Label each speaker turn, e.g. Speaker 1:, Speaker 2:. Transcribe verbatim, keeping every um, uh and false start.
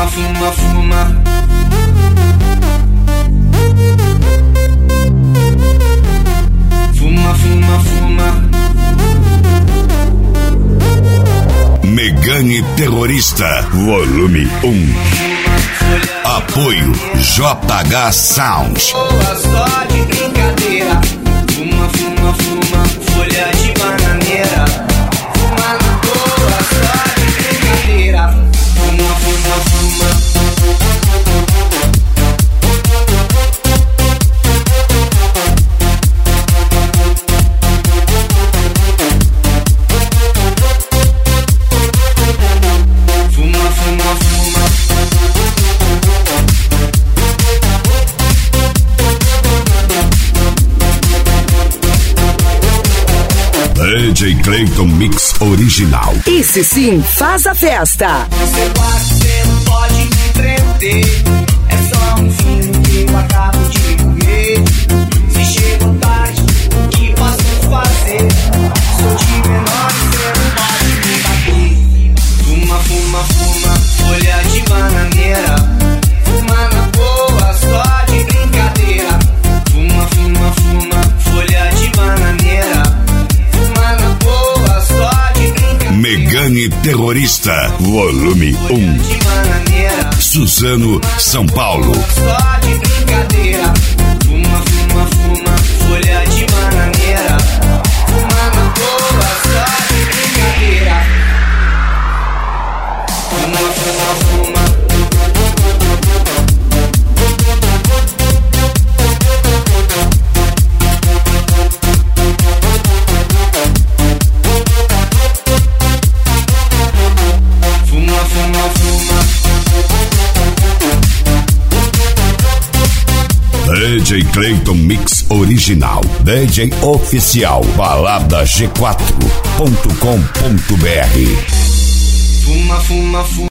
Speaker 1: fuma, fuma. Fuma, fuma, fuma.
Speaker 2: Megane Terrorista, volume um. Apoio J H Sounds.
Speaker 1: Boa só de brincadeira. Fuma, fuma, fuma. Folha de bananeira. Fuma na boa só de brincadeira. Fuma, fuma, fuma.
Speaker 3: D J Clayton Mix Original.
Speaker 4: Esse sim faz a festa.
Speaker 1: Você pode, você não pode me prender. É só um filho que eu acabo de comer. Se chegou tarde, o que posso fazer? Sou de menor e você não pode me bater. Fuma, fuma, fuma, folha de bananeira. Fuma na boa, só de brincadeira. Fuma, fuma, fuma, folha de bananeira.
Speaker 2: Megane Terrorista, volume um. Suzano, São Paulo.
Speaker 1: Só de brincadeira. Fuma, fuma, fuma, folha de bananeira. Fuma na boa, só de brincadeira. Fuma, fuma, fuma.
Speaker 3: D J Clayton Mix Original. D J Oficial. balada g quatro ponto com ponto b r.
Speaker 1: Fuma, fuma, fuma.